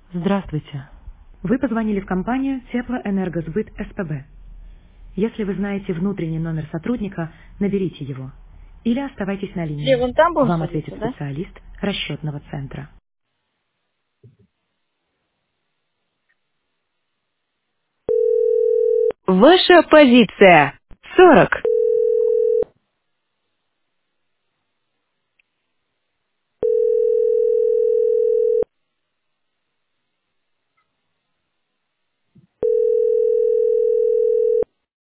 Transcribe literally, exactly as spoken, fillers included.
Здравствуйте. Вы позвонили в компанию Теплоэнергосбыт СПБ. Если вы знаете внутренний номер сотрудника, наберите его. Или оставайтесь на Где, линии. вон там будем Вам ответит садиться, да? специалист расчетного центра. Ваша позиция. сорок.